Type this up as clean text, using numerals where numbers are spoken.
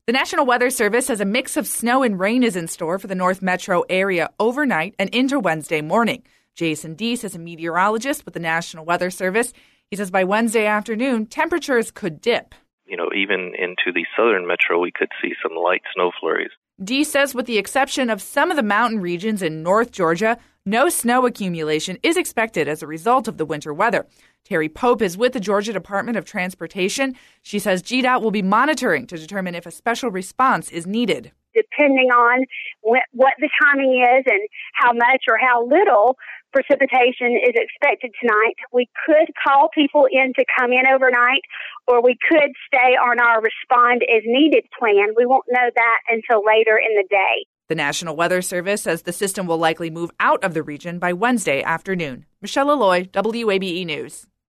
The National Weather Service says a mix of snow and rain is in store for the North Metro area overnight and into Wednesday morning. Jason Deese is a meteorologist with the National Weather Service. He says by Wednesday afternoon, temperatures could dip. Even into the southern metro, we could see some light snow flurries. Deese says with the exception of some of the mountain regions in North Georgia, no snow accumulation is expected as a result of the winter weather. Terry Pope is with the Georgia Department of Transportation. She says GDOT will be monitoring to determine if a special response is needed. Depending on what the timing is and how much or how little precipitation is expected tonight, we could call people in to come in overnight, or we could stay on our respond as needed plan. We won't know that until later in the day. The National Weather Service says the system will likely move out of the region by Wednesday afternoon. Michelle Alloy, WABE News.